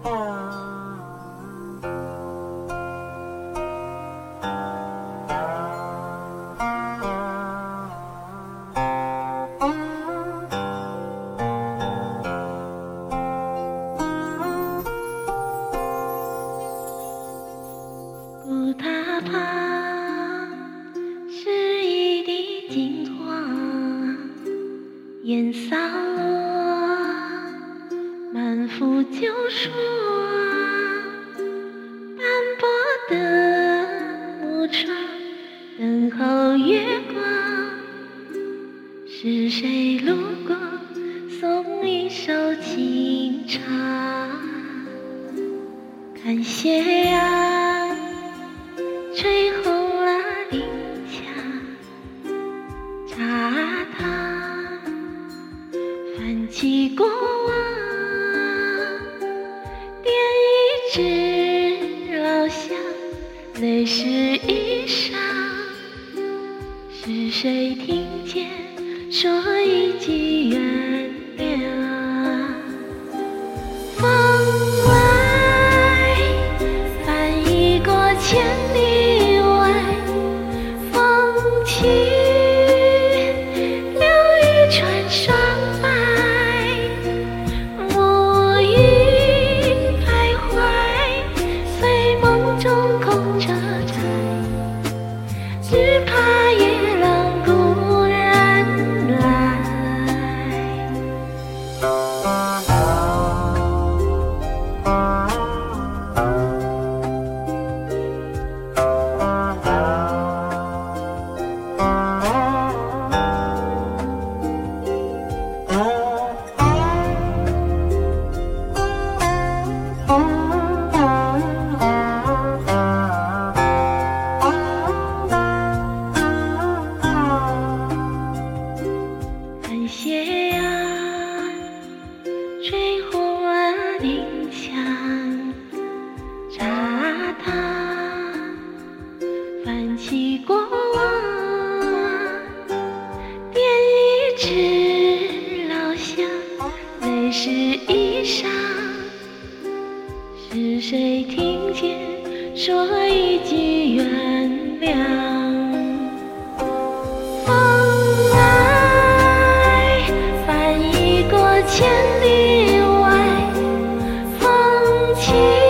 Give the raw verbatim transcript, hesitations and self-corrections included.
古塔旁是一地金黄，烟扫落，满腹旧书斑驳的木窗，等候月光。是谁路过，送一首情长？看斜阳吹红了林墙，茶汤泛起过往，点一支老香，泪湿衣裳。是谁听见说一句原谅？风来翻译过千里外，风去留一串霜白，暮雨徘徊，随梦中空车站，只怕夜郎孤人来。看斜阳吹红了林墙，茶汤泛起过往，点一支老香，泪湿衣裳。是谁听见说一句原谅？风来翻译过千里外，风去